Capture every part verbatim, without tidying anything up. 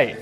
right.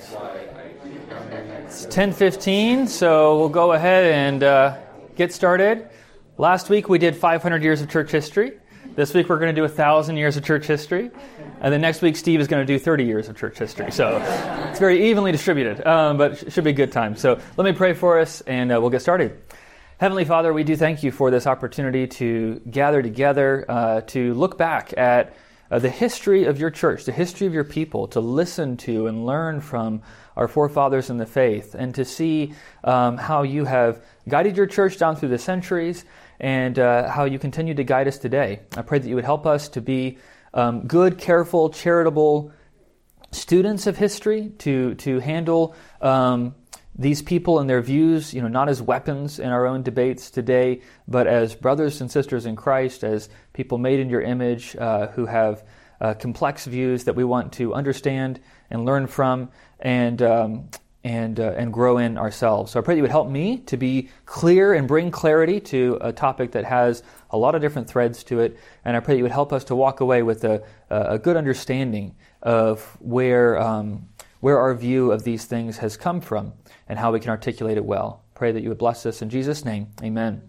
It's ten fifteen, so we'll go ahead and uh, get started. Last week we did five hundred years of church history. This week we're going to do one thousand years of church history. And then next week Steve is going to do thirty years of church history. So it's very evenly distributed, um, but it should be a good time. So let me pray for us and uh, we'll get started. Heavenly Father, we do thank you for this opportunity to gather together, uh, to look back at uh, the history of your church, the history of your people, to listen to and learn from our forefathers in the faith, and to see um, how you have guided your church down through the centuries and uh, how you continue to guide us today. I pray that you would help us to be um, good, careful, charitable students of history, to to handle um, these people and their views, you know, not as weapons in our own debates today, but as brothers and sisters in Christ, as people made in your image uh, who have uh, complex views that we want to understand and learn from and um, and uh, and grow in ourselves. So I pray that you would help me to be clear and bring clarity to a topic that has a lot of different threads to it. And I pray that you would help us to walk away with a, a good understanding of where um, where our view of these things has come from and how we can articulate it well. Pray that you would bless us in Jesus' name. Amen.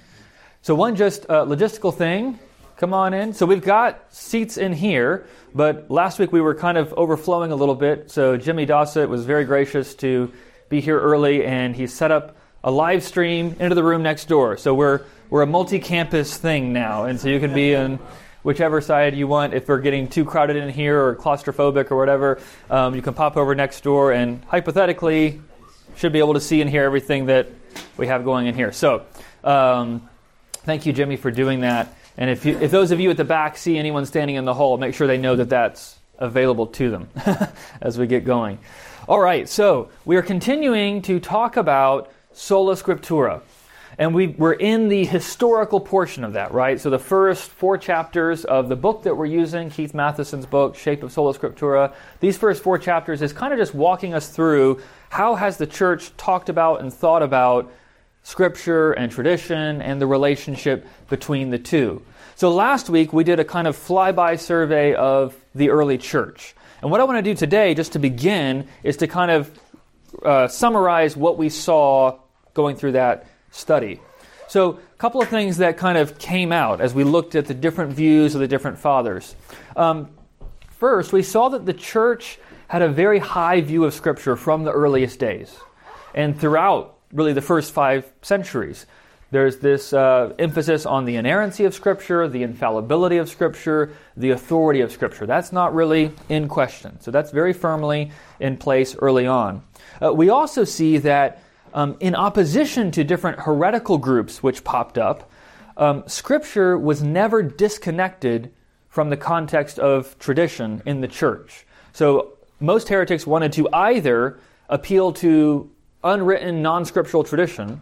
So one just uh, logistical thing. Come on in. So we've got seats in here, but last week we were kind of overflowing a little bit. So Jimmy Dossett was very gracious to be here early, and he set up a live stream into the room next door. So we're we're a multi-campus thing now, and so you can be in whichever side you want. If we're getting too crowded in here or claustrophobic or whatever, um, you can pop over next door and hypothetically should be able to see and hear everything that we have going in here. So um, thank you, Jimmy, for doing that. And if you, if those of you at the back see anyone standing in the hall, make sure they know that that's available to them as we get going. All right, so we are continuing to talk about Sola Scriptura. And we, we're in the historical portion of that, right? So the first four chapters of the book that we're using, Keith Matheson's book, Shape of Sola Scriptura, these first four chapters is kind of just walking us through how has the church talked about and thought about Scripture and tradition and the relationship between the two. So last week we did a kind of flyby survey of the early church. And what I want to do today, just to begin, is to kind of uh, summarize what we saw going through that study. So a couple of things that kind of came out as we looked at the different views of the different fathers. Um, first, we saw that the church had a very high view of Scripture from the earliest days. And throughout really the first five centuries, there's this uh, emphasis on the inerrancy of Scripture, the infallibility of Scripture, the authority of Scripture. That's not really in question. So that's very firmly in place early on. Uh, we also see that um, in opposition to different heretical groups which popped up, um, Scripture was never disconnected from the context of tradition in the church. So most heretics wanted to either appeal to unwritten, non-scriptural tradition,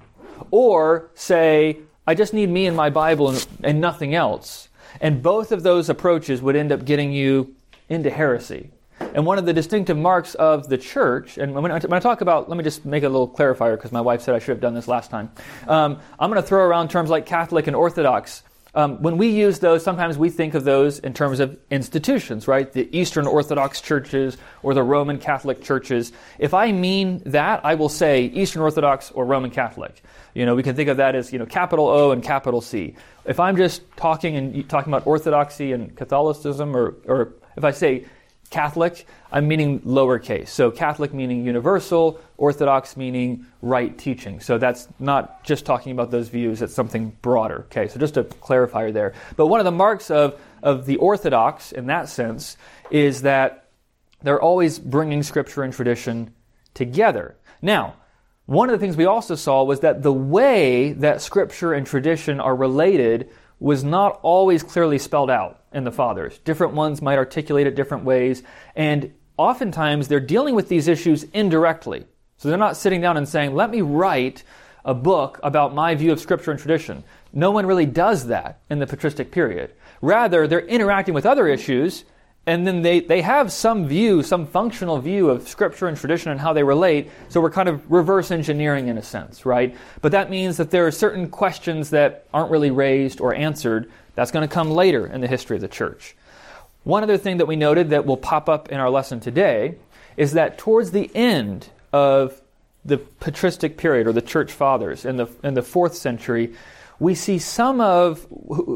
or say, I just need me and my Bible and, and nothing else. And both of those approaches would end up getting you into heresy. And one of the distinctive marks of the church, and when I, when I talk about, let me just make a little clarifier because my wife said I should have done this last time. Um, I'm going to throw around terms like Catholic and Orthodox. Um, when we use those, sometimes we think of those in terms of institutions, right? The Eastern Orthodox churches or the Roman Catholic churches. If I mean that, I will say Eastern Orthodox or Roman Catholic. You know, we can think of that as, you know, capital O and capital C. If I'm just talking and talking about Orthodoxy and Catholicism, or, or if I say Catholic, I'm meaning lowercase. So Catholic meaning universal, Orthodox meaning right teaching. So that's not just talking about those views, it's something broader. Okay, so just a clarifier there. But one of the marks of, of the Orthodox in that sense is that they're always bringing Scripture and tradition together. Now, one of the things we also saw was that the way that Scripture and tradition are related was not always clearly spelled out in the fathers. Different ones might articulate it different ways, and oftentimes they're dealing with these issues indirectly. So they're not sitting down and saying, let me write a book about my view of Scripture and tradition. No one really does that in the patristic period. Rather, they're interacting with other issues, and then they, they have some view, some functional view of Scripture and tradition and how they relate, so we're kind of reverse engineering in a sense, right? But that means that there are certain questions that aren't really raised or answered. That's going to come later in the history of the church. One other thing that we noted that will pop up in our lesson today is that towards the end of the patristic period, or the church fathers, in the in the fourth century, we see some of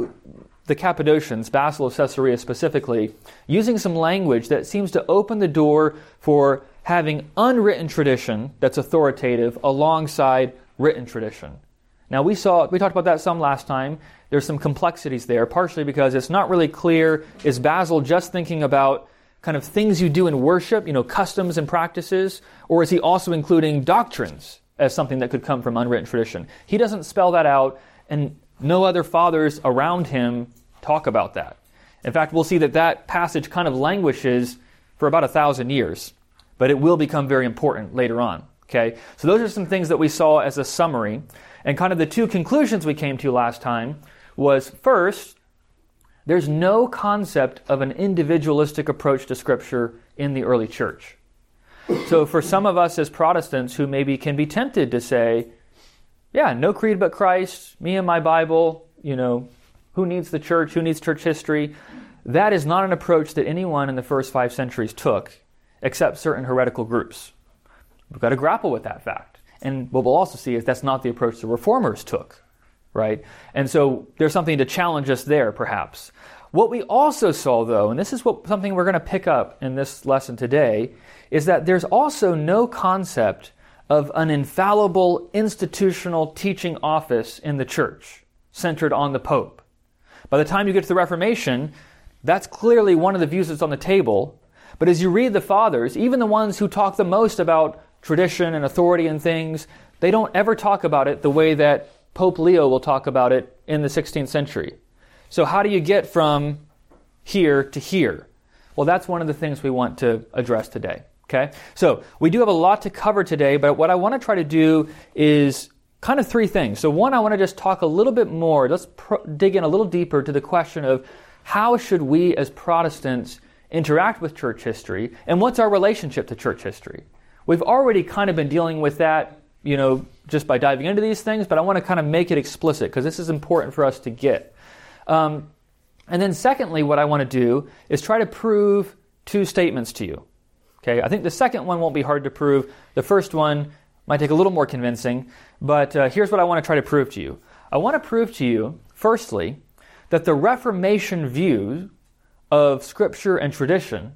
the Cappadocians, Basil of Caesarea specifically, using some language that seems to open the door for having unwritten tradition that's authoritative alongside written tradition. Now, we saw we talked about that some last time. There's some complexities there, partially because it's not really clear, is Basil just thinking about kind of things you do in worship, you know, customs and practices, or is he also including doctrines as something that could come from unwritten tradition? He doesn't spell that out, and no other fathers around him talk about that. In fact, we'll see that that passage kind of languishes for about a thousand years, but it will become very important later on. Okay, so those are some things that we saw as a summary, and kind of the two conclusions we came to last time was, first, there's no concept of an individualistic approach to Scripture in the early church. So for some of us as Protestants who maybe can be tempted to say, yeah, no creed but Christ, me and my Bible, you know, who needs the church, who needs church history? That is not an approach that anyone in the first five centuries took, except certain heretical groups. We've got to grapple with that fact. And what we'll also see is that's not the approach the Reformers took, right? And so there's something to challenge us there, perhaps. What we also saw, though, and this is what something we're going to pick up in this lesson today, is that there's also no concept of an infallible institutional teaching office in the church centered on the Pope. By the time you get to the Reformation, that's clearly one of the views that's on the table. But as you read the Fathers, even the ones who talk the most about tradition and authority and things, they don't ever talk about it the way that Pope Leo will talk about it in the sixteenth century. So how do you get from here to here? Well, that's one of the things we want to address today. Okay? So we do have a lot to cover today, but what I want to try to do is kind of three things. So one, I want to just talk a little bit more, let's pro- dig in a little deeper to the question of how should we as Protestants interact with church history, and what's our relationship to church history? We've already kind of been dealing with that, you know, just by diving into these things, but I want to kind of make it explicit because this is important for us to get. Um, and then secondly, what I want to do is try to prove two statements to you. Okay, I think the second one won't be hard to prove. The first one might take a little more convincing, but uh, here's what I want to try to prove to you. I want to prove to you, firstly, that the Reformation view of Scripture and tradition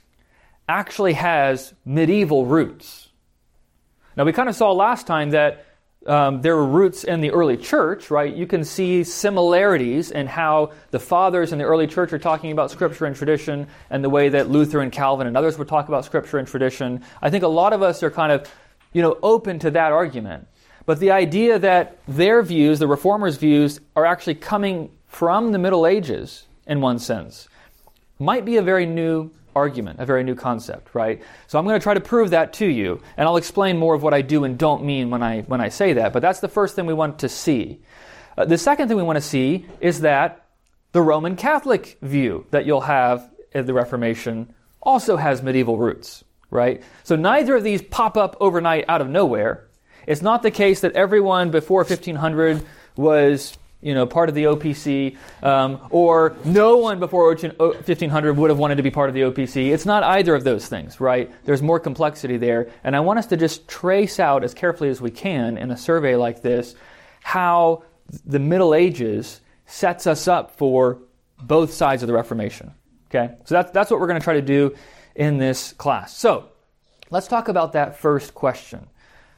actually has medieval roots. Now, we kind of saw last time that um, there were roots in the early church, right? You can see similarities in how the fathers in the early church are talking about Scripture and tradition, and the way that Luther and Calvin and others would talk about Scripture and tradition. I think a lot of us are kind of, you know, open to that argument. But the idea that their views, the Reformers' views, are actually coming from the Middle Ages, in one sense, might be a very new argument, a very new concept, right? So I'm going to try to prove that to you, and I'll explain more of what I do and don't mean when I when I say that, but that's the first thing we want to see. Uh, the second thing we want to see is that the Roman Catholic view that you'll have in the Reformation also has medieval roots, right? So neither of these pop up overnight out of nowhere. It's not the case that everyone before fifteen hundred was, you know, part of the O P C, um, or no one before fifteen hundred would have wanted to be part of the O P C. It's not either of those things, right? There's more complexity there, and I want us to just trace out as carefully as we can in a survey like this how the Middle Ages sets us up for both sides of the Reformation. Okay, so that's that's what we're going to try to do in this class. So let's talk about that first question.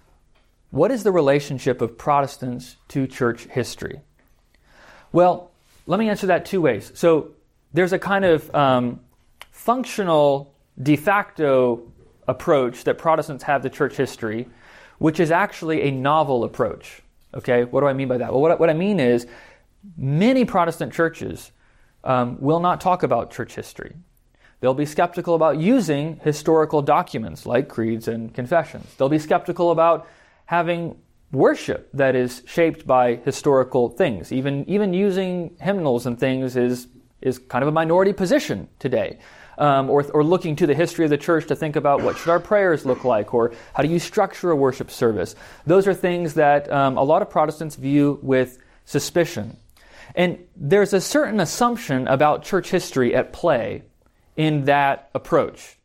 What is the relationship of Protestants to church history? Well, let me answer that two ways. So there's a kind of um, functional de facto approach that Protestants have to church history, which is actually a novel approach. Okay, what do I mean by that? Well, what, what I mean is many Protestant churches um, will not talk about church history. They'll be skeptical about using historical documents like creeds and confessions. They'll be skeptical about having worship that is shaped by historical things. Even even using hymnals and things is is kind of a minority position today. Um, or or looking to the history of the church to think about what should our prayers look like, or how do you structure a worship service. Those are things that um, a lot of Protestants view with suspicion. And there's a certain assumption about church history at play in that approach.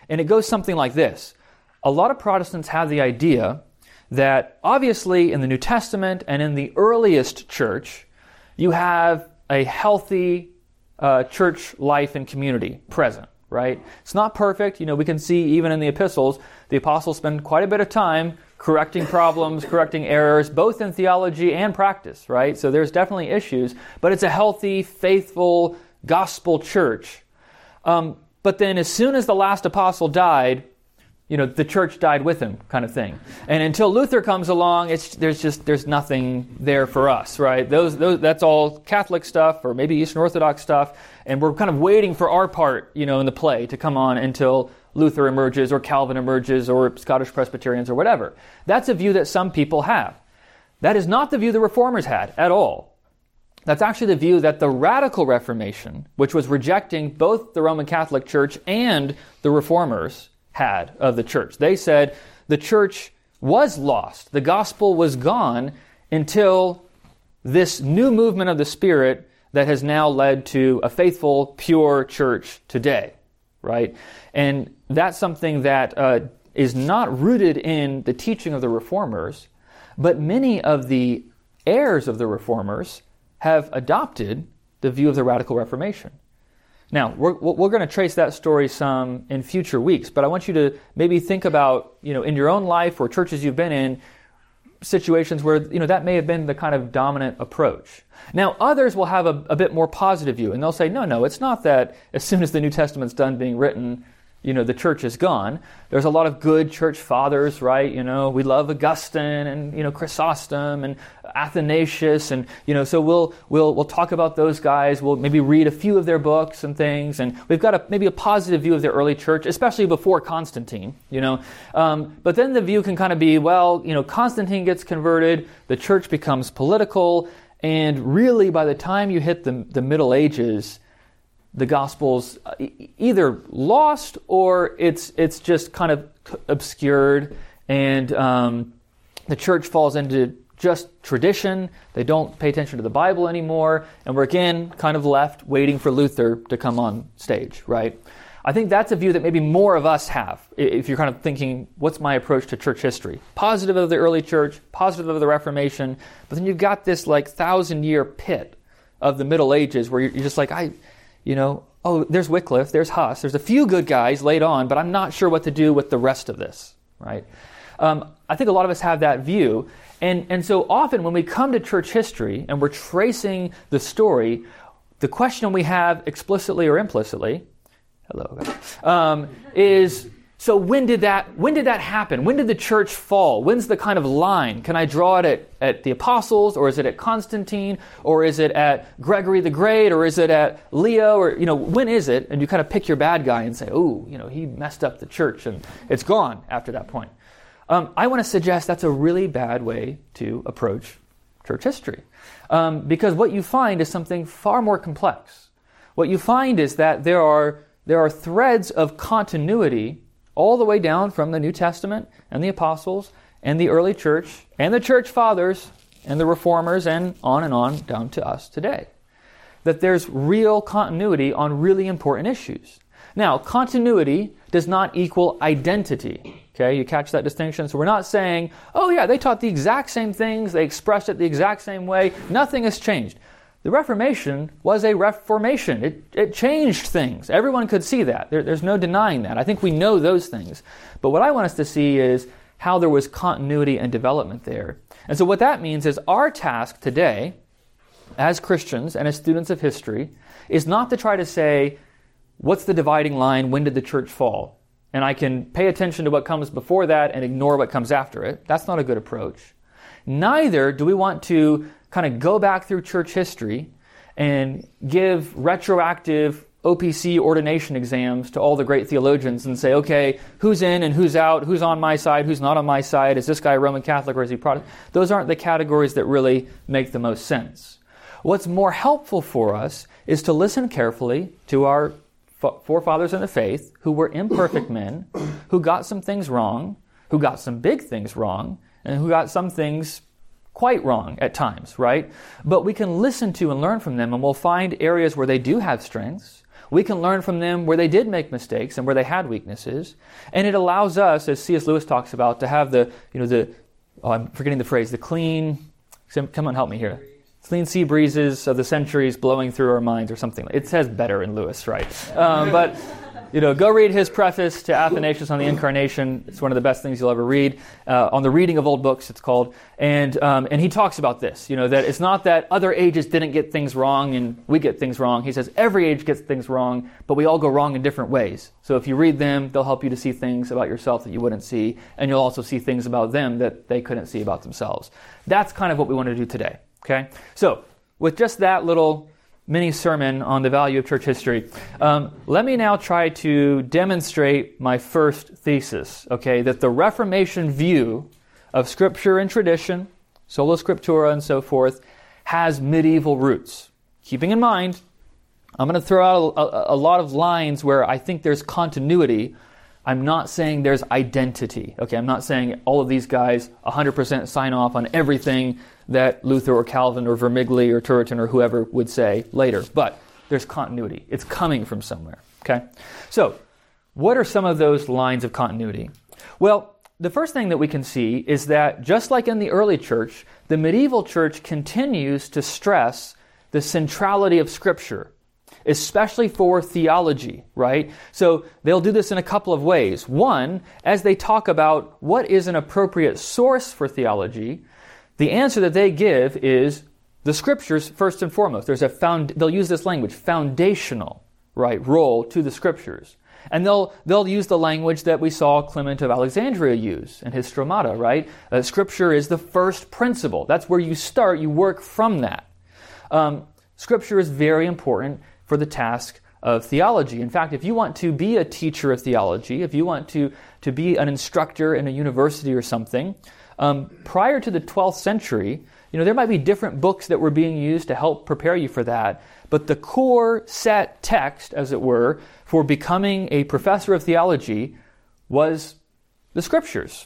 And it goes something like this. A lot of Protestants have the idea that obviously in the New Testament and in the earliest church, you have a healthy uh, church life and community present, right? It's not perfect. You know, we can see even in the epistles, the apostles spend quite a bit of time correcting problems, correcting errors, both in theology and practice, right? So there's definitely issues, but it's a healthy, faithful, gospel church. Um, but then as soon as the last apostle died, you know, the church died with him, kind of thing. And until Luther comes along, it's there's just there's nothing there for us, right? Those those that's all Catholic stuff or maybe Eastern Orthodox stuff, and we're kind of waiting for our part, you know, in the play to come on until Luther emerges or Calvin emerges or Scottish Presbyterians or whatever. That's a view that some people have. That is not the view the Reformers had at all. That's actually the view that the Radical Reformation, which was rejecting both the Roman Catholic Church and the Reformers, had of the church. They said the church was lost. The gospel was gone until this new movement of the Spirit that has now led to a faithful, pure church today, right? And that's something that uh, is not rooted in the teaching of the Reformers, but many of the heirs of the Reformers have adopted the view of the Radical Reformation. Now, we're, we're going to trace that story some in future weeks, but I want you to maybe think about, you know, in your own life or churches you've been in, situations where, you know, that may have been the kind of dominant approach. Now, others will have a, a bit more positive view, and they'll say, no, no, it's not that as soon as the New Testament's done being written, you know, the church is gone. There's a lot of good church fathers, right? You know, we love Augustine and, you know, Chrysostom and Athanasius, and, you know, so we'll we'll we'll talk about those guys. We'll maybe read a few of their books and things, and we've got a maybe a positive view of their early church, especially before Constantine, you know. Um, but then the view can kind of be, well, you know, Constantine gets converted, the church becomes political, and really by the time you hit the the Middle Ages, the gospel's either lost or it's it's just kind of obscured, and um, the church falls into just tradition. They don't pay attention to the Bible anymore, and we're again kind of left waiting for Luther to come on stage, right? I think that's a view that maybe more of us have, if you're kind of thinking, what's my approach to church history? Positive of the early church, positive of the Reformation, but then you've got this like thousand-year pit of the Middle Ages where you're just like, I... You know, oh, there's Wycliffe, there's Huss, there's a few good guys laid on, but I'm not sure what to do with the rest of this, right? Um, I think a lot of us have that view. And, and so often when we come to church history and we're tracing the story, the question we have explicitly or implicitly, hello, um, is, so when did that when did that happen? When did the church fall? When's the kind of line? Can I draw it at, at the apostles, or is it at Constantine, or is it at Gregory the Great, or is it at Leo, or, you know, when is it? And you kind of pick your bad guy and say, oh, you know, he messed up the church and it's gone after that point. Um, I want to suggest that's a really bad way to approach church history. Um, because what you find is something far more complex. What you find is that there are there are threads of continuity all the way down from the New Testament and the apostles and the early church and the church fathers and the reformers and on and on down to us today. That there's real continuity on really important issues. Now, continuity does not equal identity. Okay, you catch that distinction? So we're not saying, oh yeah, they taught the exact same things, they expressed it the exact same way, nothing has changed. The Reformation was a reformation. It, it changed things. Everyone could see that. There, there's no denying that. I think we know those things. But what I want us to see is how there was continuity and development there. And so what that means is our task today, as Christians and as students of history, is not to try to say, what's the dividing line? When did the church fall? And I can pay attention to what comes before that and ignore what comes after it. That's not a good approach. Neither do we want to kind of go back through church history and give retroactive O P C ordination exams to all the great theologians and say, okay, who's in and who's out, who's on my side, who's not on my side, is this guy Roman Catholic or is he Protestant? Those aren't the categories that really make the most sense. What's more helpful for us is to listen carefully to our forefathers in the faith who were imperfect men, who got some things wrong, who got some big things wrong, and who got some things quite wrong at times, right? But we can listen to and learn from them, and we'll find areas where they do have strengths. We can learn from them where they did make mistakes and where they had weaknesses. And it allows us, as C S Lewis talks about, to have the, you know, the, oh, I'm forgetting the phrase, the clean, come on, help me here. Clean sea breezes of the centuries blowing through our minds or something. It says better in Lewis, right? Um, but, you know, go read his preface to Athanasius on the Incarnation. It's one of the best things you'll ever read. Uh, on the reading of old books, it's called. And um, and he talks about this, you know, that it's not that other ages didn't get things wrong and we get things wrong. He says every age gets things wrong, but we all go wrong in different ways. So if you read them, they'll help you to see things about yourself that you wouldn't see, and you'll also see things about them that they couldn't see about themselves. That's kind of what we want to do today, okay? So with just that little mini sermon on the value of church history, um, let me now try to demonstrate my first thesis, okay, that the Reformation view of Scripture and tradition, sola scriptura and so forth, has medieval roots. Keeping in mind, I'm going to throw out a, a, a lot of lines where I think there's continuity. I'm not saying there's identity. Okay, I'm not saying all of these guys one hundred percent sign off on everything that Luther or Calvin or Vermigli or Turretin or whoever would say later. But there's continuity. It's coming from somewhere. Okay? So, what are some of those lines of continuity? Well, the first thing that we can see is that just like in the early church, the medieval church continues to stress the centrality of Scripture, especially for theology, right? So they'll do this in a couple of ways. One, as they talk about what is an appropriate source for theology, the answer that they give is the Scriptures first and foremost. There's a found, they'll use this language, foundational, right, role to the Scriptures. And they'll they'll use the language that we saw Clement of Alexandria use in his Stromata, right? Uh, scripture is the first principle. That's where you start. You work from that. Um, scripture is very important for the task of theology. In fact, if you want to be a teacher of theology, if you want to, to be an instructor in a university or something, um, prior to the twelfth century, you know, there might be different books that were being used to help prepare you for that, but the core set text, as it were, for becoming a professor of theology was the Scriptures.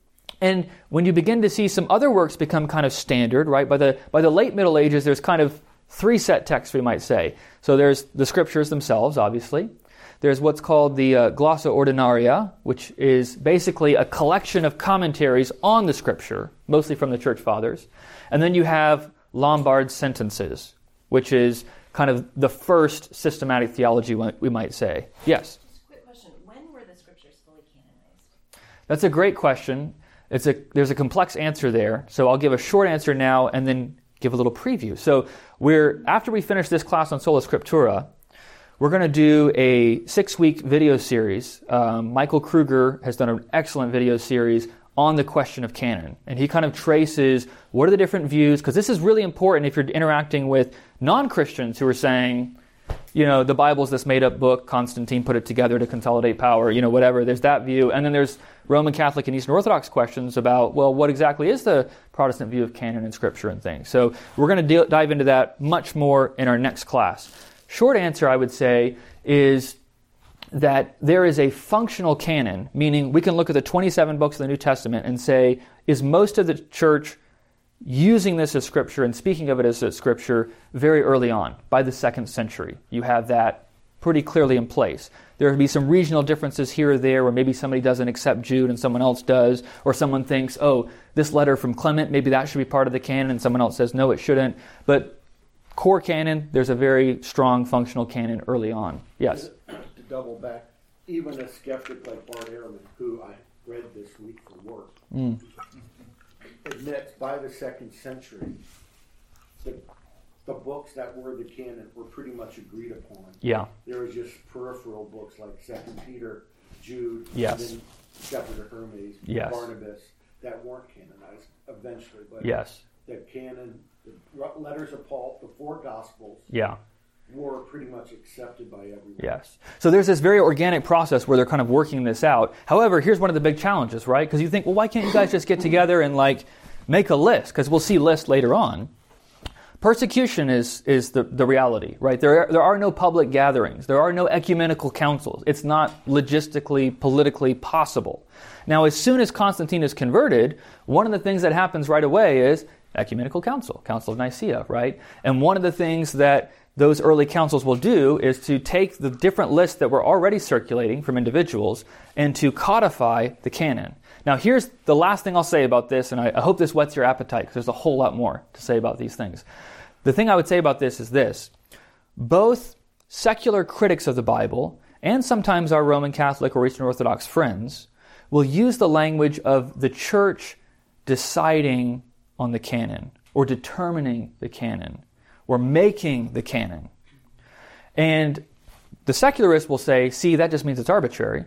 And when you begin to see some other works become kind of standard, right, by the by the late Middle Ages, there's kind of three set texts, we might say. So there's the Scriptures themselves, obviously. There's what's called the uh, Glossa Ordinaria, which is basically a collection of commentaries on the Scripture, mostly from the Church Fathers. And then you have Lombard's Sentences, which is kind of the first systematic theology, we might say. Yes? Just a quick question. When were the Scriptures fully canonized? That's a great question. It's a There's a complex answer there. So I'll give a short answer now and then give a little preview. So we're after we finish this class on Sola Scriptura, we're going to do a six-week video series. Um, Michael Kruger has done an excellent video series on the question of canon. And he kind of traces what are the different views, because this is really important if you're interacting with non-Christians who are saying, you know, the Bible's this made-up book, Constantine put it together to consolidate power, you know, whatever. There's that view. And then there's Roman Catholic and Eastern Orthodox questions about, well, what exactly is the Protestant view of canon and Scripture and things? So we're going to de- dive into that much more in our next class. Short answer, I would say, is that there is a functional canon, meaning we can look at the twenty-seven books of the New Testament and say, is most of the church using this as Scripture and speaking of it as Scripture very early on, by the second century? You have that pretty clearly in place. There will be some regional differences here or there where maybe somebody doesn't accept Jude and someone else does, or someone thinks, oh, this letter from Clement, maybe that should be part of the canon, and someone else says, no, it shouldn't. But core canon, there's a very strong functional canon early on. Yes? To double back, even a skeptic like Bart Ehrman, who I read this week for work, mm. admits by the second century the, the books that were the canon were pretty much agreed upon. Yeah. There was just peripheral books like Second Peter, Jude, yes. and then Shepherd of Hermes, yes. Barnabas, that weren't canonized eventually. But yes. the canon, the letters of Paul, the four Gospels, yeah. were pretty much accepted by everyone. Yes. So there's this very organic process where they're kind of working this out. However, here's one of the big challenges, right? Because you think, well, why can't you guys just get together and like make a list? Because we'll see lists later on. Persecution is is the, the reality, right? There are, there are no public gatherings. There are no ecumenical councils. It's not logistically, politically possible. Now, as soon as Constantine is converted, one of the things that happens right away is ecumenical council, Council of Nicaea, right? And one of the things that those early councils will do is to take the different lists that were already circulating from individuals and to codify the canon. Now, here's the last thing I'll say about this, and I, I hope this whets your appetite, because there's a whole lot more to say about these things. The thing I would say about this is this. Both secular critics of the Bible, and sometimes our Roman Catholic or Eastern Orthodox friends, will use the language of the church deciding on the canon, or determining the canon, or making the canon. And the secularists will say, see, that just means it's arbitrary.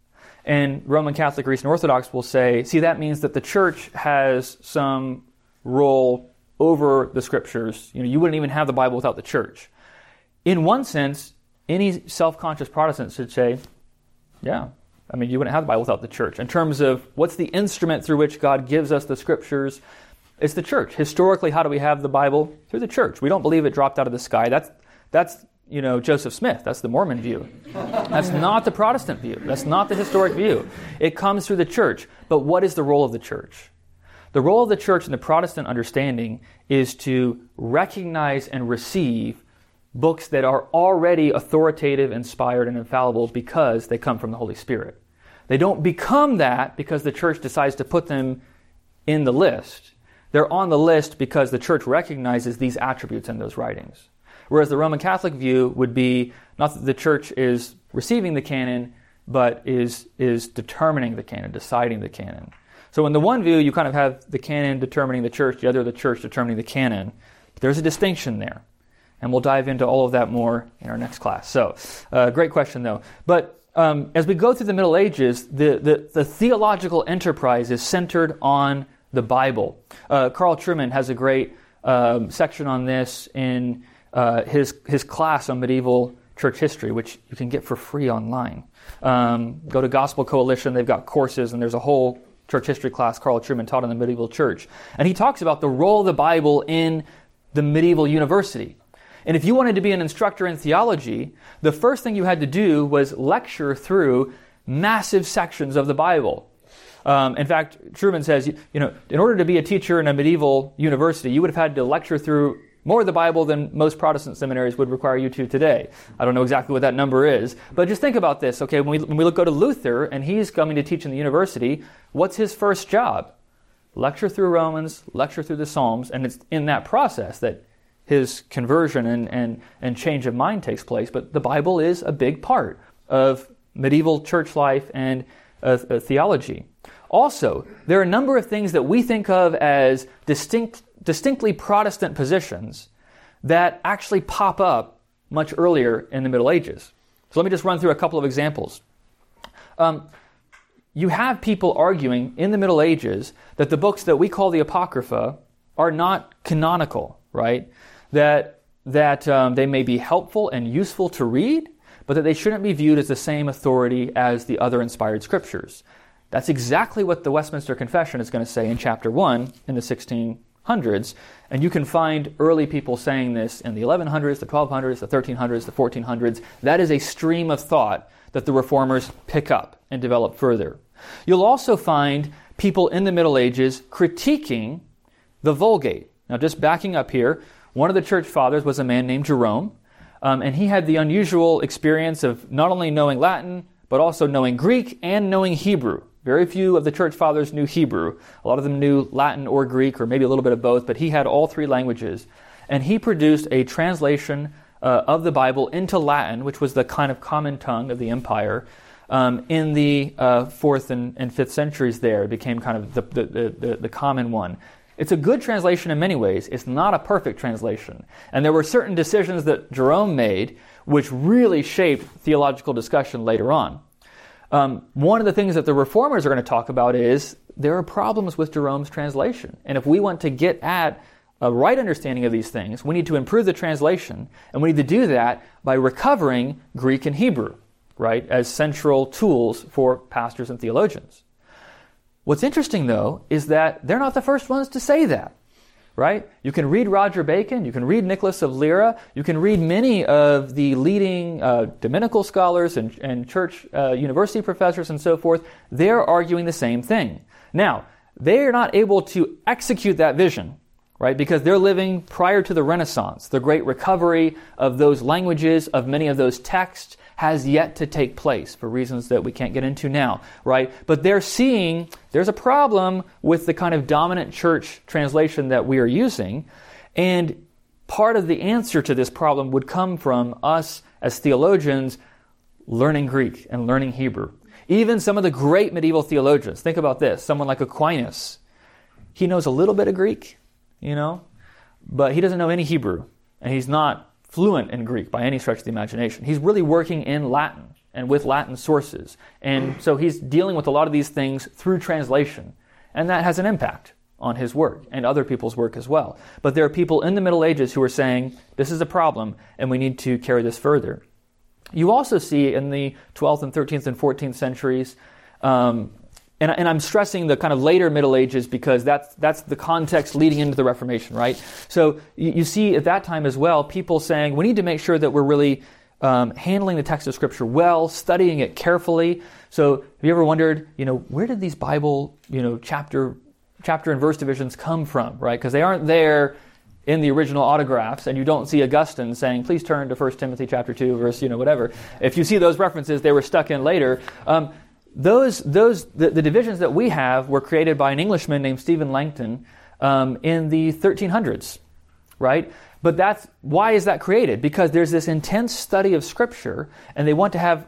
And Roman Catholic or Eastern Orthodox will say, see, that means that the church has some role over the scriptures. You know, you wouldn't even have the Bible without the church. In one sense, any self-conscious Protestant should say, yeah, I mean, you wouldn't have the Bible without the church. In terms of what's the instrument through which God gives us the scriptures, it's the church. Historically, how do we have the Bible? Through the church. We don't believe it dropped out of the sky. That's, that's you know, Joseph Smith. That's the Mormon view. That's not the Protestant view. That's not the historic view. It comes through the church. But what is the role of the church? The role of the church in the Protestant understanding is to recognize and receive books that are already authoritative, inspired, and infallible because they come from the Holy Spirit. They don't become that because the church decides to put them in the list. They're on the list because the church recognizes these attributes in those writings. Whereas the Roman Catholic view would be not that the church is receiving the canon, but is, is determining the canon, deciding the canon. So in the one view, you kind of have the canon determining the church, the other the church determining the canon. But there's a distinction there. And we'll dive into all of that more in our next class. So, uh, great question, though. But um, as we go through the Middle Ages, the, the, the theological enterprise is centered on the Bible. Uh, Carl Trueman has a great um, section on this in uh, his his class on medieval church history, which you can get for free online. Um, go to Gospel Coalition. They've got courses, and there's a whole church history class Carl Trueman taught in the medieval church. And he talks about the role of the Bible in the medieval university. And if you wanted to be an instructor in theology, the first thing you had to do was lecture through massive sections of the Bible. Um, in fact, Trueman says, you, you know, in order to be a teacher in a medieval university, you would have had to lecture through more of the Bible than most Protestant seminaries would require you to today. I don't know exactly what that number is, but just think about this. Okay, when we, when we look, go to Luther, and he's coming to teach in the university, what's his first job? Lecture through Romans, lecture through the Psalms, and it's in that process that his conversion and, and, and change of mind takes place. But the Bible is a big part of medieval church life and uh, uh, theology. Also, there are a number of things that we think of as distinct, distinctly Protestant positions that actually pop up much earlier in the Middle Ages. So let me just run through a couple of examples. Um, you have people arguing in the Middle Ages that the books that we call the Apocrypha are not canonical, right? That that um, they may be helpful and useful to read, but that they shouldn't be viewed as the same authority as the other inspired scriptures. That's exactly what the Westminster Confession is going to say in chapter one in the sixteen hundreds, and you can find early people saying this in the eleven hundreds, the twelve hundreds, the thirteen hundreds, the fourteen hundreds. That is a stream of thought that the Reformers pick up and develop further. You'll also find people in the Middle Ages critiquing the Vulgate. Now, just backing up here, one of the church fathers was a man named Jerome, um, and he had the unusual experience of not only knowing Latin, but also knowing Greek and knowing Hebrew. Very few of the church fathers knew Hebrew. A lot of them knew Latin or Greek, or maybe a little bit of both, but he had all three languages. And he produced a translation uh, of the Bible into Latin, which was the kind of common tongue of the empire, um, in the uh, fourth and, and fifth centuries there. It became kind of the, the, the, the common one. It's a good translation in many ways. It's not a perfect translation. And there were certain decisions that Jerome made which really shaped theological discussion later on. Um, one of the things that the Reformers are going to talk about is there are problems with Jerome's translation. And if we want to get at a right understanding of these things, we need to improve the translation, and we need to do that by recovering Greek and Hebrew, right, as central tools for pastors and theologians. What's interesting, though, is that they're not the first ones to say that, right? You can read Roger Bacon, you can read Nicholas of Lyra, you can read many of the leading uh, Dominical scholars and, and church uh, university professors and so forth. They're arguing the same thing. Now, they are not able to execute that vision right? Because they're living prior to the Renaissance. The great recovery of those languages, of many of those texts, has yet to take place for reasons that we can't get into now, right? But they're seeing there's a problem with the kind of dominant church translation that we are using, and part of the answer to this problem would come from us as theologians learning Greek and learning Hebrew. Even some of the great medieval theologians, think about this, someone like Aquinas, he knows a little bit of Greek, you know, but he doesn't know any Hebrew, and he's not fluent in Greek by any stretch of the imagination. He's really working in Latin and with Latin sources, and so he's dealing with a lot of these things through translation, and that has an impact on his work and other people's work as well. But there are people in the Middle Ages who are saying, this is a problem, and we need to carry this further. You also see in the twelfth and thirteenth and fourteenth centuries, um, and, and I'm stressing the kind of later Middle Ages because that's that's the context leading into the Reformation, right? So you, you see at that time as well, people saying, we need to make sure that we're really um, handling the text of Scripture well, studying it carefully. So have you ever wondered, you know, where did these Bible, you know, chapter chapter and verse divisions come from, right? Because they aren't there in the original autographs, and you don't see Augustine saying, please turn to First Timothy chapter two, verse, you know, whatever. If you see those references, they were stuck in later. Um, those, those, the, the divisions that we have were created by an Englishman named Stephen Langton um, in the thirteen hundreds, right? But that's, why is that created? Because there's this intense study of Scripture, and they want to have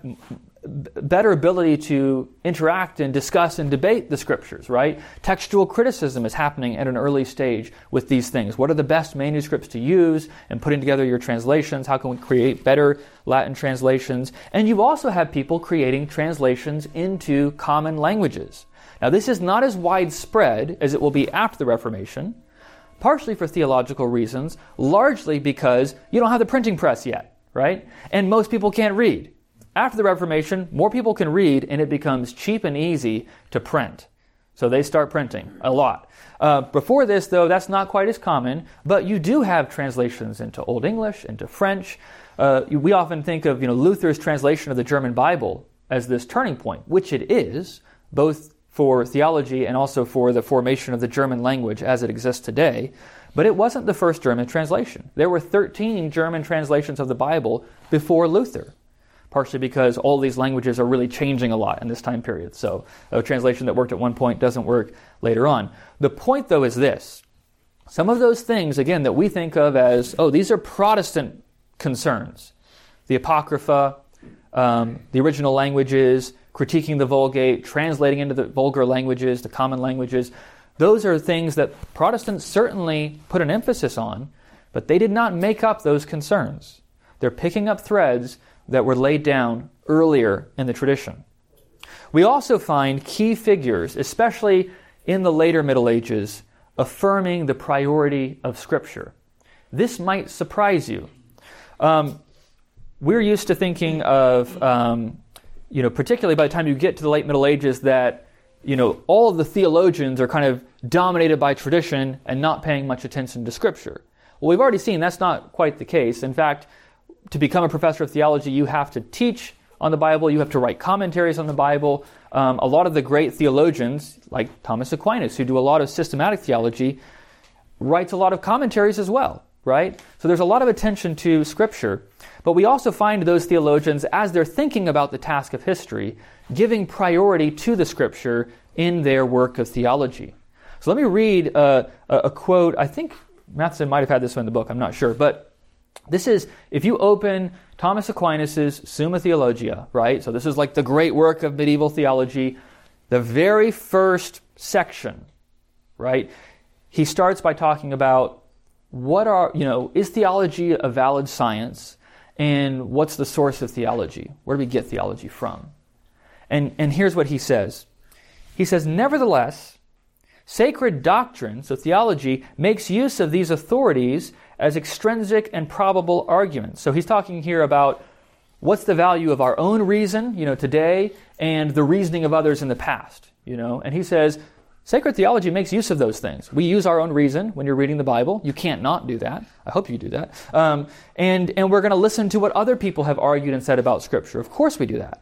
better ability to interact and discuss and debate the Scriptures, right? Textual criticism is happening at an early stage with these things. What are the best manuscripts to use in putting together your translations? How can we create better Latin translations? And you also have people creating translations into common languages. Now, this is not as widespread as it will be after the Reformation, partially for theological reasons, largely because you don't have the printing press yet, right? And most people can't read. After the Reformation, more people can read, and it becomes cheap and easy to print. So they start printing a lot. Uh, before this, though, that's not quite as common, but you do have translations into Old English, into French. Uh, we often think of, you know, Luther's translation of the German Bible as this turning point, which it is, both for theology and also for the formation of the German language as it exists today. But it wasn't the first German translation. There were thirteen German translations of the Bible before Luther, partially because all these languages are really changing a lot in this time period. So a translation that worked at one point doesn't work later on. The point, though, is this. Some of those things, again, that we think of as, oh, these are Protestant concerns. The Apocrypha, um, the original languages, critiquing the Vulgate, translating into the vulgar languages, the common languages. Those are things that Protestants certainly put an emphasis on, but they did not make up those concerns. They're picking up threads that were laid down earlier in the tradition. We also find key figures, especially in the later Middle Ages, affirming the priority of Scripture. This might surprise you. Um, we're used to thinking of, um, you know, particularly by the time you get to the late Middle Ages, that, you know, all of the theologians are kind of dominated by tradition and not paying much attention to Scripture. Well, we've already seen that's not quite the case. In fact, to become a professor of theology, you have to teach on the Bible, you have to write commentaries on the Bible. Um, a lot of the great theologians, like Thomas Aquinas, who do a lot of systematic theology, writes a lot of commentaries as well, right? So there's a lot of attention to Scripture. But we also find those theologians, as they're thinking about the task of history, giving priority to the Scripture in their work of theology. So let me read a, a, a quote. I think Matheson might have had this one in the book, I'm not sure, but this is, if you open Thomas Aquinas' Summa Theologia, right? So this is like the great work of medieval theology. The very first section, right? He starts by talking about what are, you know, is theology a valid science? And what's the source of theology? Where do we get theology from? And, and here's what he says. He says, nevertheless, sacred doctrine, so theology, makes use of these authorities as extrinsic and probable arguments. So he's talking here about what's the value of our own reason, you know, today, and the reasoning of others in the past, you know. And he says, sacred theology makes use of those things. We use our own reason when you're reading the Bible. You can't not do that. I hope you do that. Um, and, and we're going to listen to what other people have argued and said about Scripture. Of course we do that.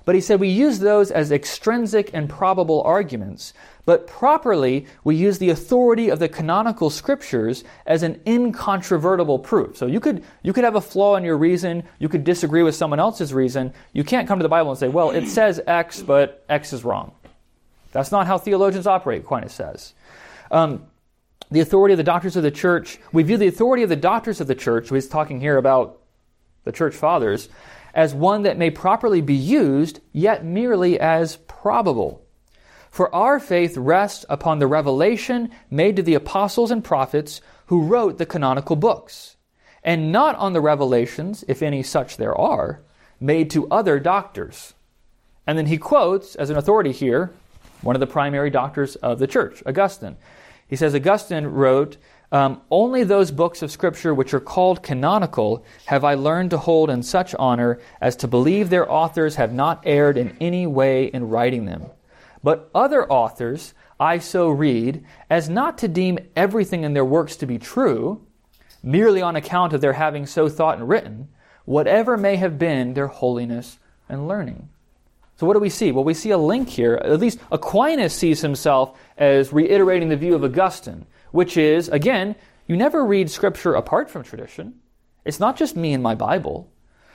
But he said we use those as extrinsic and probable arguments. But properly, we use the authority of the canonical scriptures as an incontrovertible proof. So you could you could have a flaw in your reason. You could disagree with someone else's reason. You can't come to the Bible and say, well, it says X, but X is wrong. That's not how theologians operate, Aquinas says. Um, the authority of the doctors of the church, we view the authority of the doctors of the church, he's talking here about the church fathers, as one that may properly be used, yet merely as probable. For our faith rests upon the revelation made to the apostles and prophets who wrote the canonical books, and not on the revelations, if any such there are, made to other doctors. And then he quotes, as an authority here, one of the primary doctors of the church, Augustine. He says, Augustine wrote, um, only those books of Scripture which are called canonical have I learned to hold in such honor as to believe their authors have not erred in any way in writing them. But other authors I so read as not to deem everything in their works to be true, merely on account of their having so thought and written, whatever may have been their holiness and learning. So what do we see? Well, we see a link here. At least Aquinas sees himself as reiterating the view of Augustine, which is, again, you never read Scripture apart from tradition. It's not just me and my Bible.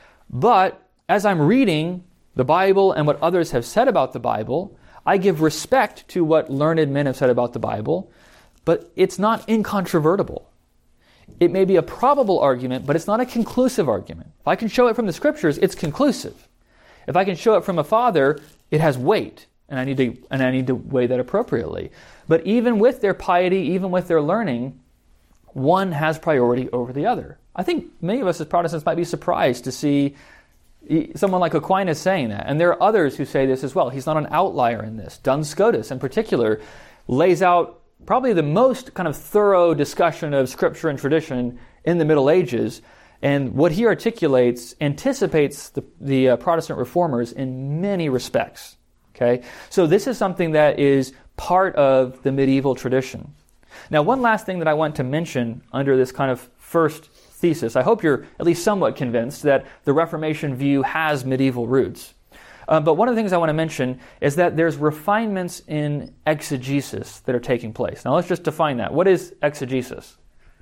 But as I'm reading the Bible and what others have said about the Bible, I give respect to what learned men have said about the Bible, but it's not incontrovertible. It may be a probable argument, but it's not a conclusive argument. If I can show it from the Scriptures, it's conclusive. If I can show it from a father, it has weight, and I need to and I need to weigh that appropriately. But even with their piety, even with their learning, one has priority over the other. I think many of us as Protestants might be surprised to see someone like Aquinas saying that. And there are others who say this as well. He's not an outlier in this. Duns Scotus, in particular, lays out probably the most kind of thorough discussion of Scripture and tradition in the Middle Ages. And what he articulates anticipates the, the uh, Protestant reformers in many respects. Okay, so this is something that is part of the medieval tradition. Now, one last thing that I want to mention under this kind of first thesis, I hope you're at least somewhat convinced that the Reformation view has medieval roots. Uh, but one of the things I want to mention is that there's refinements in exegesis that are taking place. Now, let's just define that. What is exegesis?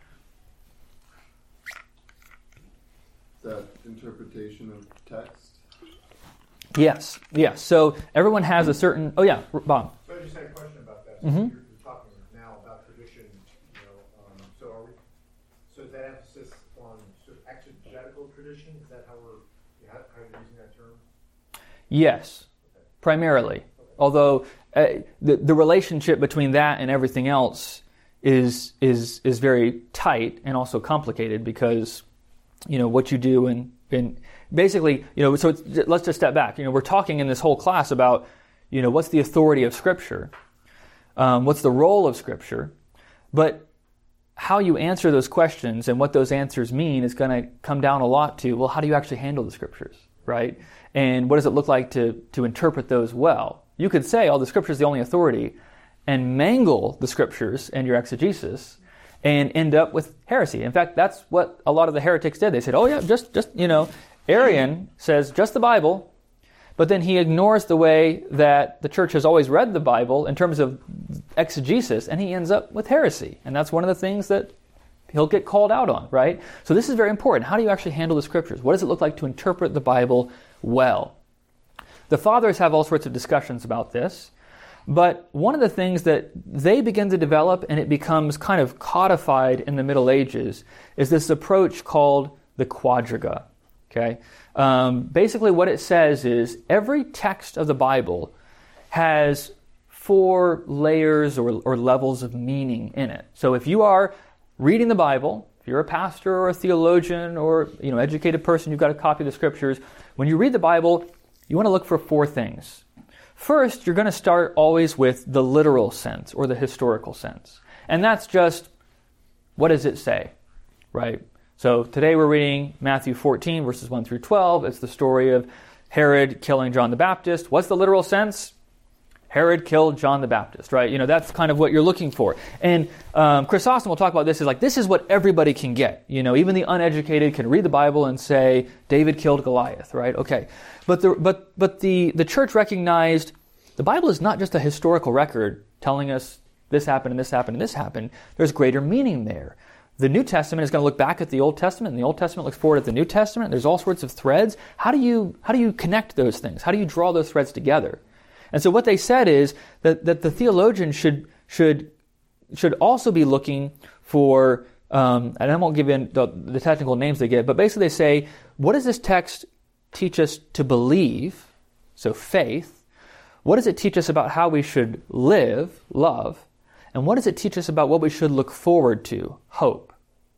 That interpretation of text? Yes, yes. So everyone has a certain... Oh, yeah, Bob. So I just had a question about that. Mm-hmm. So you're, you're talking now about tradition, you know, um, so are we, so is that emphasis on sort of exegetical tradition? Is that how we're, how, how you're using that term? Yes, okay. Primarily. Okay. Although uh, the, the relationship between that and everything else is is is very tight and also complicated because, you know, what you do and... and basically, you know, so it's, let's just step back. You know, we're talking in this whole class about, you know, what's the authority of Scripture? Um, what's the role of Scripture? But how you answer those questions and what those answers mean is going to come down a lot to, well, how do you actually handle the Scriptures, right? And what does it look like to, to interpret those well? You could say, oh, the Scripture is the only authority, and mangle the Scriptures and your exegesis, and end up with heresy. In fact, that's what a lot of the heretics did. They said, oh, yeah, just, just you know, Arian says just the Bible, but then he ignores the way that the church has always read the Bible in terms of exegesis, and he ends up with heresy. And that's one of the things that he'll get called out on, right? So this is very important. How do you actually handle the Scriptures? What does it look like to interpret the Bible well? The fathers have all sorts of discussions about this, but one of the things that they begin to develop, and it becomes kind of codified in the Middle Ages, is this approach called the quadriga. Okay. Um, basically what it says is every text of the Bible has four layers or, or levels of meaning in it. So if you are reading the Bible, if you're a pastor or a theologian or, you know, educated person, you've got a copy of the Scriptures. When you read the Bible, you want to look for four things. First, you're going to start always with the literal sense or the historical sense. And that's just, what does it say, right? So today we're reading Matthew fourteen, verses one through twelve. It's the story of Herod killing John the Baptist. What's the literal sense? Herod killed John the Baptist, right? You know, that's kind of what you're looking for. And um, Chrysostom will talk about this as like, this is what everybody can get. You know, even the uneducated can read the Bible and say, David killed Goliath, right? Okay. But the, but, but the, the church recognized the Bible is not just a historical record telling us this happened and this happened and this happened. There's greater meaning there. The New Testament is going to look back at the Old Testament, and the Old Testament looks forward at the New Testament. There's all sorts of threads. How do you, how do you connect those things? How do you draw those threads together? And so what they said is that, that the theologian should should should also be looking for, um, and I won't give in the, the technical names they give, but basically they say, what does this text teach us to believe? So faith. What does it teach us about how we should live, love? And what does it teach us about what we should look forward to, hope?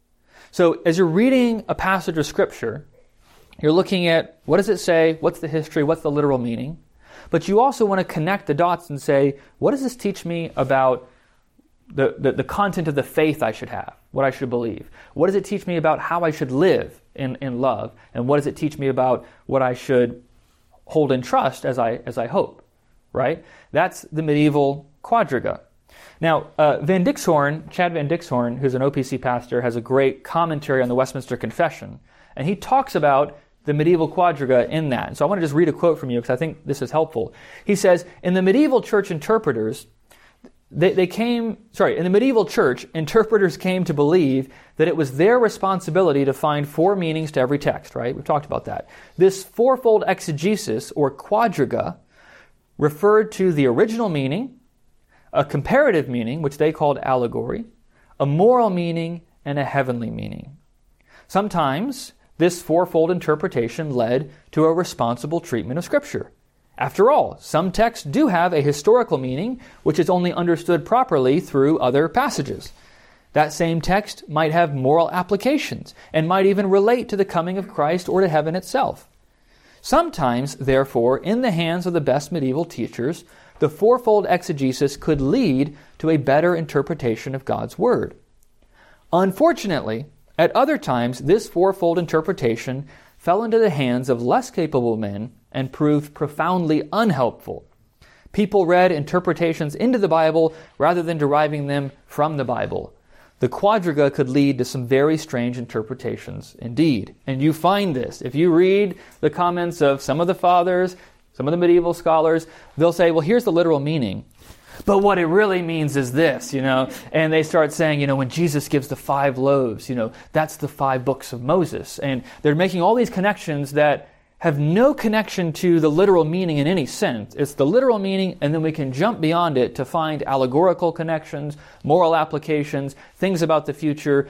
So as you're reading a passage of Scripture, you're looking at what does it say, what's the history, what's the literal meaning? But you also want to connect the dots and say, what does this teach me about the, the, the content of the faith I should have, what I should believe? What does it teach me about how I should live in, in love? And what does it teach me about what I should hold in trust as I as I hope, right? That's the medieval quadriga. Now, uh, Van Dixhoorn, Chad Van Dixhoorn, who's an O P C pastor, has a great commentary on the Westminster Confession, and he talks about the medieval quadriga in that. And so I want to just read a quote from you because I think this is helpful. He says, in the medieval church interpreters, they, they came, sorry, in the medieval church, interpreters came to believe that it was their responsibility to find four meanings to every text, right? We've talked about that. This fourfold exegesis, or quadriga, referred to the original meaning, a comparative meaning, which they called allegory, a moral meaning, and a heavenly meaning. Sometimes this fourfold interpretation led to a responsible treatment of Scripture. After all, some texts do have a historical meaning, which is only understood properly through other passages. That same text might have moral applications and might even relate to the coming of Christ or to heaven itself. Sometimes, therefore, in the hands of the best medieval teachers, the fourfold exegesis could lead to a better interpretation of God's Word. Unfortunately, at other times, this fourfold interpretation fell into the hands of less capable men and proved profoundly unhelpful. People read interpretations into the Bible rather than deriving them from the Bible. The quadriga could lead to some very strange interpretations indeed. And you find this. If you read the comments of some of the fathers, some of the medieval scholars, they'll say, well, here's the literal meaning. But what it really means is this, you know, and they start saying, you know, when Jesus gives the five loaves, you know, that's the five books of Moses. And they're making all these connections that have no connection to the literal meaning in any sense. It's the literal meaning, and then we can jump beyond it to find allegorical connections, moral applications, things about the future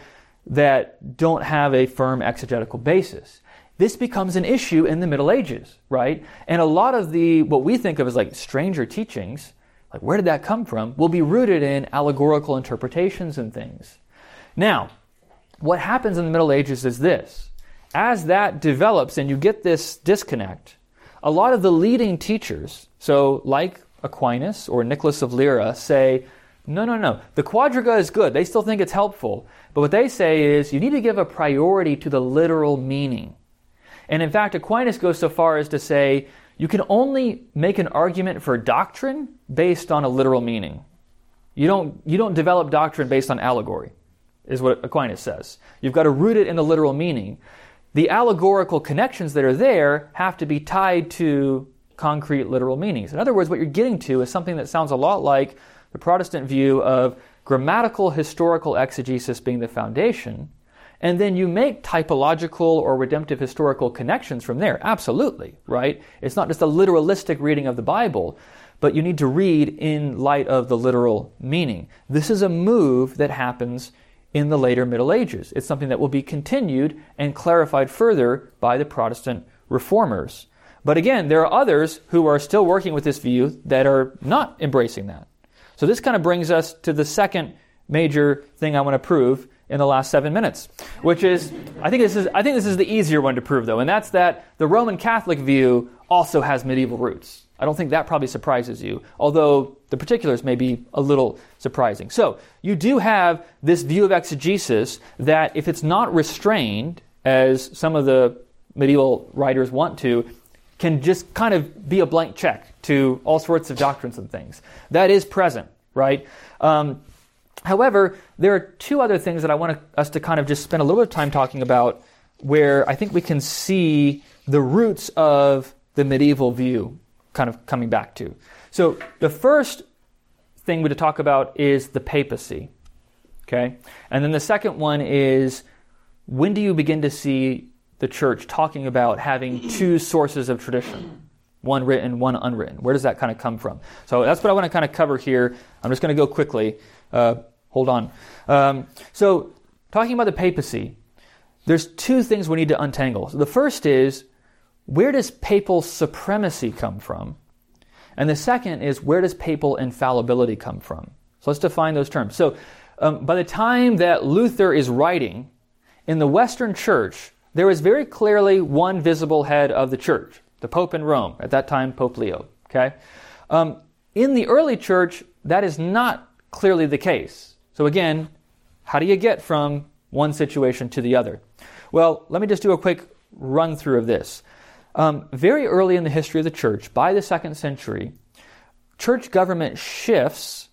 that don't have a firm exegetical basis. This becomes an issue in the Middle Ages, right? And a lot of the, what we think of as like stranger teachings, like where did that come from, will be rooted in allegorical interpretations and things. Now, what happens in the Middle Ages is this. As that develops and you get this disconnect, a lot of the leading teachers, so like Aquinas or Nicholas of Lyra, say, no, no, no, the quadriga is good. They still think it's helpful. But what they say is you need to give a priority to the literal meaning. And in fact, Aquinas goes so far as to say you can only make an argument for doctrine based on a literal meaning. You don't, you don't develop doctrine based on allegory, is what Aquinas says. You've got to root it in the literal meaning. The allegorical connections that are there have to be tied to concrete literal meanings. In other words, what you're getting to is something that sounds a lot like the Protestant view of grammatical historical exegesis being the foundation, and then you make typological or redemptive historical connections from there. Absolutely, right? It's not just a literalistic reading of the Bible, but you need to read in light of the literal meaning. This is a move that happens in the later Middle Ages. It's something that will be continued and clarified further by the Protestant reformers. But again, there are others who are still working with this view that are not embracing that. So this kind of brings us to the second major thing I want to prove in the last seven minutes, which is, I think this is, I think this is the easier one to prove though, and that's that the Roman Catholic view also has medieval roots. I don't think that probably surprises you, although the particulars may be a little surprising. So, you do have this view of exegesis that if it's not restrained, as some of the medieval writers want to, can just kind of be a blank check to all sorts of doctrines and things. That is present, right? Um, however, there are two other things that I want to, us to kind of just spend a little bit of time talking about where I think we can see the roots of the medieval view kind of coming back to. So the first thing we to talk about is the papacy, okay? And then the second one is, when do you begin to see the church talking about having two sources of tradition, one written, one unwritten? Where does that kind of come from? So that's what I want to kind of cover here. I'm just going to go quickly. Uh, hold on. Um, so talking about the papacy, there's two things we need to untangle. So the first is, where does papal supremacy come from? And the second is, where does papal infallibility come from? So let's define those terms. So um, by the time that Luther is writing, in the Western Church, there is very clearly one visible head of the church, the Pope in Rome, at that time Pope Leo. Okay, um, in the early church, that is not clearly the case. So again, how do you get from one situation to the other? Well, let me just do a quick run through of this. Um, very early in the history of the church, by the second century, church government shifts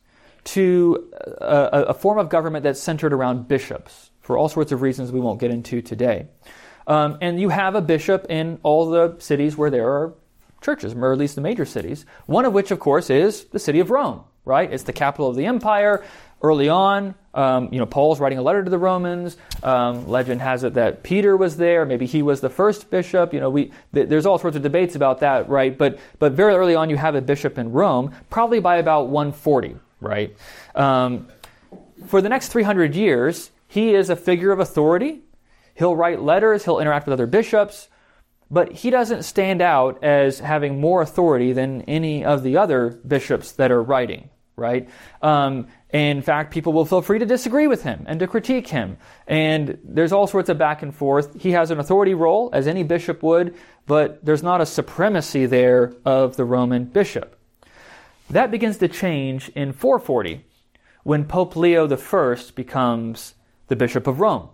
to a, a form of government that's centered around bishops, for all sorts of reasons we won't get into today. Um, and you have a bishop in all the cities where there are churches, or at least the major cities, one of which, of course, is the city of Rome, right? It's the capital of the empire. Early on, um, you know, Paul's writing a letter to the Romans. Um, legend has it that Peter was there. Maybe he was the first bishop. You know, we th- there's all sorts of debates about that, right? But but very early on, you have a bishop in Rome, probably by about one forty, right? Um, for the next three hundred years, he is a figure of authority. He'll write letters. He'll interact with other bishops. But he doesn't stand out as having more authority than any of the other bishops that are writing, right? Um, in fact, people will feel free to disagree with him and to critique him. And there's all sorts of back and forth. He has an authority role, as any bishop would, but there's not a supremacy there of the Roman bishop. That begins to change in four forty, when Pope Leo the First becomes the Bishop of Rome.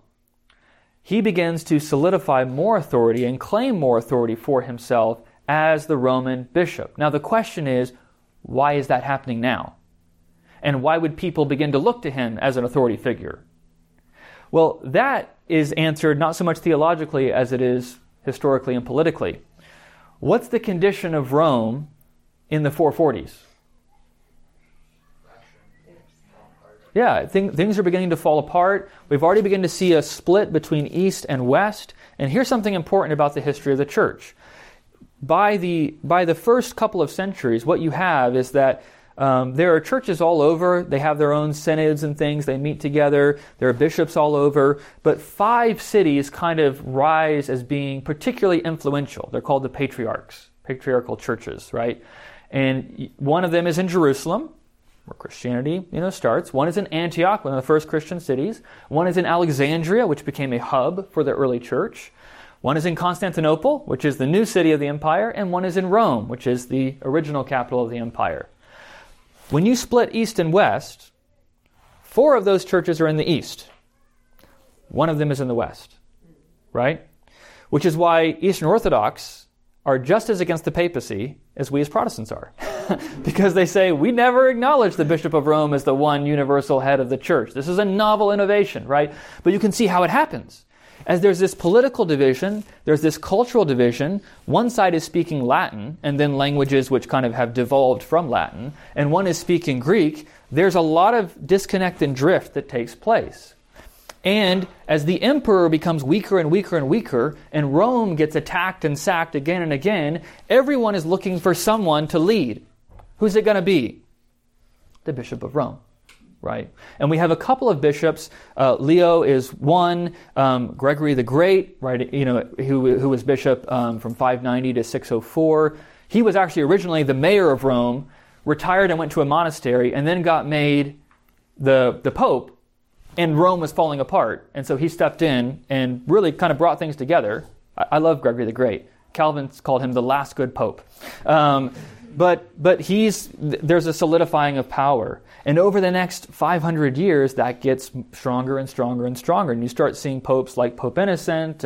He begins to solidify more authority and claim more authority for himself as the Roman bishop. Now the question is, why is that happening now? And why would people begin to look to him as an authority figure? Well, that is answered not so much theologically as it is historically and politically. What's the condition of Rome in the four forties? Yeah, th- things are beginning to fall apart. We've already begun to see a split between East and West. And here's something important about the history of the church. By the by the first couple of centuries, what you have is that um, there are churches all over. They have their own synods and things. They meet together. There are bishops all over. But five cities kind of rise as being particularly influential. They're called the patriarchs, patriarchal churches, right? And one of them is in Jerusalem, where Christianity, you know, starts. One is in Antioch, one of the first Christian cities. One is in Alexandria, which became a hub for the early church. One is in Constantinople, which is the new city of the empire. And one is in Rome, which is the original capital of the empire. When you split East and West, four of those churches are in the East. One of them is in the West, right? Which is why Eastern Orthodox are just as against the papacy as we as Protestants are. Because they say, we never acknowledge the Bishop of Rome as the one universal head of the church. This is a novel innovation, right? But you can see how it happens. As there's this political division, there's this cultural division. One side is speaking Latin, and then languages which kind of have devolved from Latin, and one is speaking Greek. There's a lot of disconnect and drift that takes place. And as the emperor becomes weaker and weaker and weaker, and Rome gets attacked and sacked again and again, everyone is looking for someone to lead. Who's it going to be? The Bishop of Rome, right? And we have a couple of bishops. Uh, Leo is one. Um, Gregory the Great, right? You know, who who was bishop um, from five ninety to six oh four. He was actually originally the mayor of Rome, retired and went to a monastery, and then got made the the pope. And Rome was falling apart. And so he stepped in and really kind of brought things together. I, I love Gregory the Great. Calvin called him the last good pope. Um, but but he's there's a solidifying of power. And over the next five hundred years, that gets stronger and stronger and stronger. And you start seeing popes like Pope Innocent and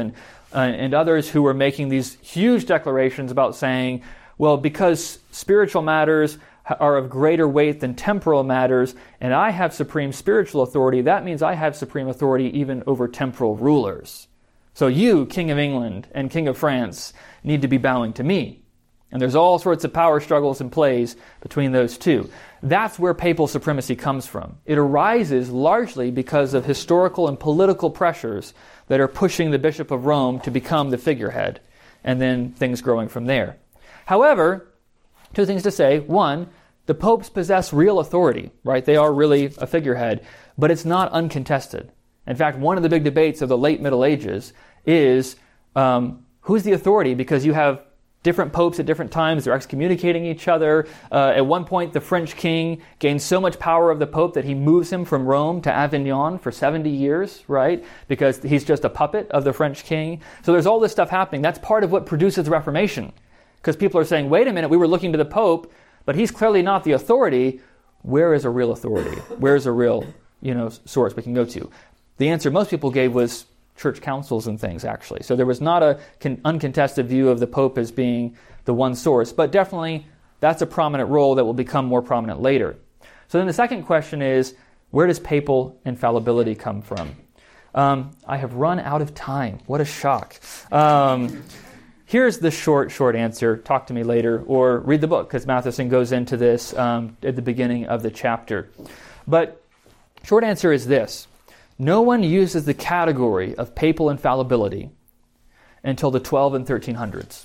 uh, and others who were making these huge declarations about saying, well, because spiritual matters are of greater weight than temporal matters, and I have supreme spiritual authority, that means I have supreme authority even over temporal rulers. So you, King of England and King of France, need to be bowing to me. And there's all sorts of power struggles and plays between those two. That's where papal supremacy comes from. It arises largely because of historical and political pressures that are pushing the Bishop of Rome to become the figurehead, and then things growing from there. However, two things to say. One, the popes possess real authority, right? They are really a figurehead, but it's not uncontested. In fact, one of the big debates of the late Middle Ages is um, who's the authority? Because you have different popes at different times. They're excommunicating each other. Uh, at one point, the French king gains so much power of the pope that he moves him from Rome to Avignon for seventy years, right? Because he's just a puppet of the French king. So there's all this stuff happening. That's part of what produces the Reformation. Because people are saying, wait a minute, we were looking to the pope, but he's clearly not the authority. Where is a real authority? Where is a real, you know, source we can go to? The answer most people gave was church councils and things, actually. So there was not a con- uncontested view of the Pope as being the one source, but definitely that's a prominent role that will become more prominent later. So then the second question is, where does papal infallibility come from? Um, I have run out of time. What a shock. Um, here's the short, short answer. Talk to me later, or read the book, because Matheson goes into this um, at the beginning of the chapter. But short answer is this. No one uses the category of papal infallibility until the twelve and thirteen hundreds.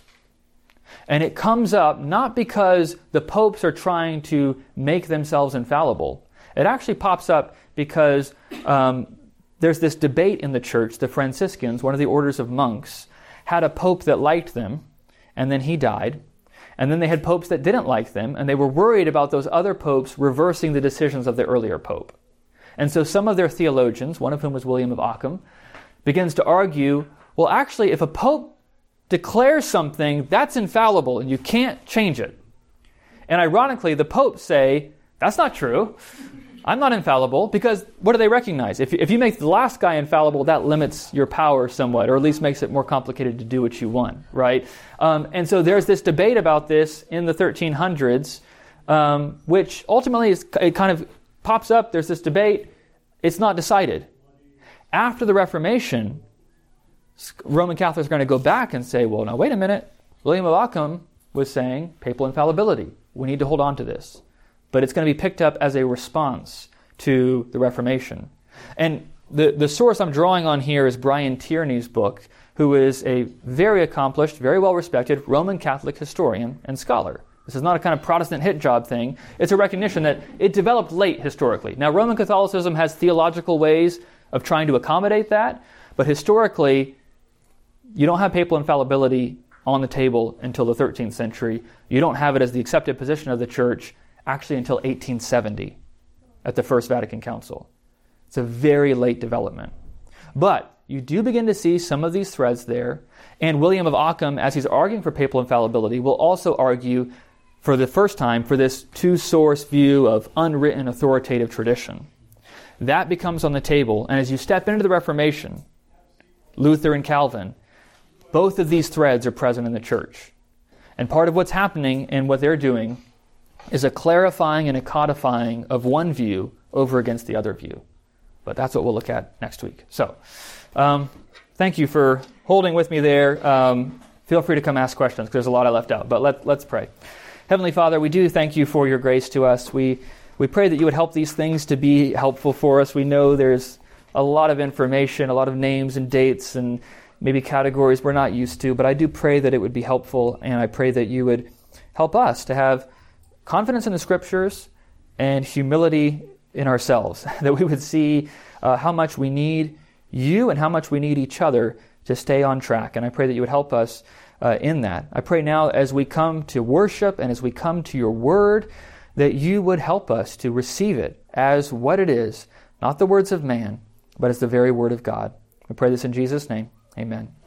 And it comes up not because the popes are trying to make themselves infallible. It actually pops up because um, there's this debate in the church. The Franciscans, one of the orders of monks, had a pope that liked them, and then he died. And then they had popes that didn't like them, and they were worried about those other popes reversing the decisions of the earlier pope. And so some of their theologians, one of whom was William of Ockham, begins to argue, well, actually, if a pope declares something, that's infallible, and you can't change it. And ironically, the popes say, that's not true. I'm not infallible, because what do they recognize? If, if you make the last guy infallible, that limits your power somewhat, or at least makes it more complicated to do what you want, right? Um, and so there's this debate about this in the thirteen hundreds, um, which ultimately is it kind of pops up. There's this debate. It's not decided. After the Reformation, Roman Catholics are going to go back and say, well, now wait a minute. William of Ockham was saying papal infallibility. We need to hold on to this. But it's going to be picked up as a response to the Reformation. And the, the source I'm drawing on here is Brian Tierney's book, who is a very accomplished, very well-respected Roman Catholic historian and scholar. This is not a kind of Protestant hit job thing. It's a recognition that it developed late historically. Now, Roman Catholicism has theological ways of trying to accommodate that, but historically, you don't have papal infallibility on the table until the thirteenth century. You don't have it as the accepted position of the church actually until eighteen seventy at the First Vatican Council. It's a very late development. But you do begin to see some of these threads there, and William of Ockham, as he's arguing for papal infallibility, will also argue for the first time for this two-source view of unwritten authoritative tradition. That becomes on the table, and as you step into the Reformation, Luther and Calvin, both of these threads are present in the church. And part of what's happening and what they're doing is a clarifying and a codifying of one view over against the other view. But that's what we'll look at next week. So, um, thank you for holding with me there. Um, feel free to come ask questions, because there's a lot I left out. But let, let's pray. Heavenly Father, we do thank you for your grace to us. We we pray that you would help these things to be helpful for us. We know there's a lot of information, a lot of names and dates and maybe categories we're not used to, but I do pray that it would be helpful, and I pray that you would help us to have confidence in the Scriptures and humility in ourselves, that we would see uh, how much we need you and how much we need each other to stay on track. And I pray that you would help us uh, in that. I pray now as we come to worship and as we come to your word, that you would help us to receive it as what it is, not the words of man, but as the very word of God. We pray this in Jesus' name. Amen.